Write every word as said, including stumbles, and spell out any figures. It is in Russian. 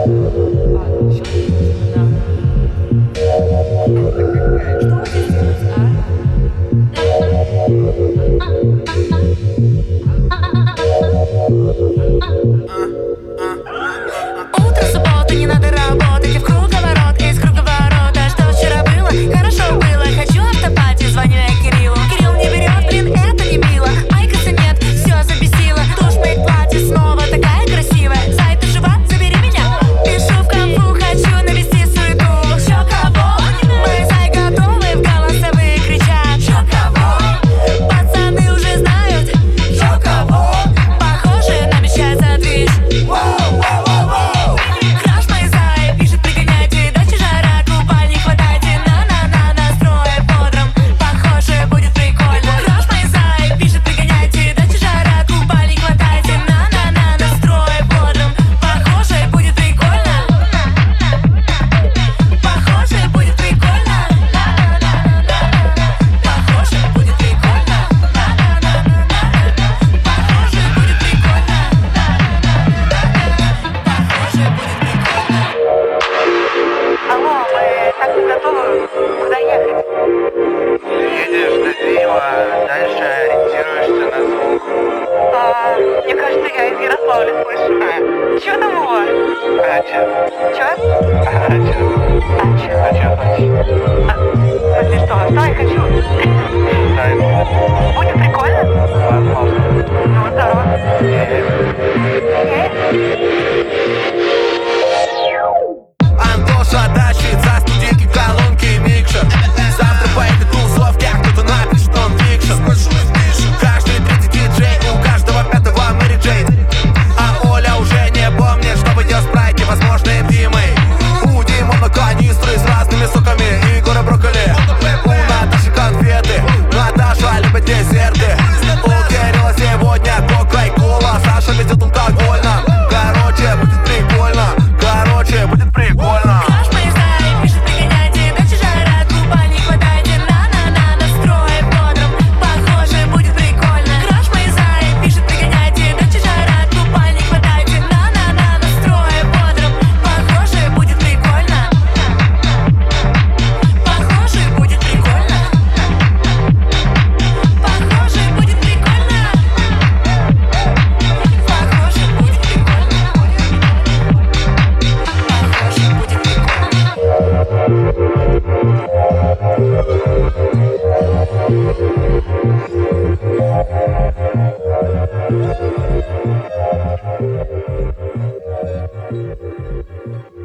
А, щас, да. Что вот здесь делать, а? Утро суббота, не надо работать, и в круговорот, из круговорота. Что вчера было? Хорошо было. Хочу автопати, звоню я Кириллу. Кирилл не берет, блин, это не мило. Айкоса нет, все забесило. Тушь моих платье снова такая красивая. Зай, ты жива? Забери меня. Пишу в конфу, хочу навести суету. Чё кого? Мы зай готовы в голосовые кричат. Чё кого? Пацаны уже знают. Чё кого? Похоже, намечается движ. Краш мой зай пишет, пригоняйте, дача жара, купальник хватайте. На-на-на, настроек бодром, похоже, будет прикольно. Краш мой зай пишет, пригоняйте, дача жара, купальник хватайте. На-на-на, настроек бодром, похоже, будет прикольно. Похоже, будет прикольно. Похоже, будет прикольно. Похоже, будет прикольно. Похоже, будет прикольно. Алло, мы так не готовы. Куда ехать? Едешь до Дима, дальше ориентируешься на звук. А, мне кажется, я из Ярославля слышу. Чё там у вас? А чё? Чё? А чё? А чё? А чё хочешь? А, в смысле что? Что я хочу? Дай бог. Будет прикольно? Возможно. Ну, здорово. Е. Антоша тащит за студеньки колонки микшер. Завтра по этой тусовке кто-то напишет нон-фикшн. Каждый третий диджей, у каждого пятого Мэри Джейн. А Оля уже не помнит, что в ее спрайте возможно им Димой. У Димона канистры с разными соками и горы брокколи. У Наташи конфеты, Наташа любит десерты. У Кирилла сегодня кока и кола, Саша везет алкогольно. Короче, будет прикольно. Короче, будет прикольно. Краш мой зай пишет, пригоняйте, дача жара, купальник хватайте. На-на-на, настроек бодром, похоже, будет прикольно. Краш мой зай пишет, пригоняйте, дача жара, купальник хватайте. На-на-на, настроек бодром, похоже, будет прикольно. Похоже, будет прикольно. Похоже, будет прикольно. Похоже, будет прикольно. Похоже, будет прикольно.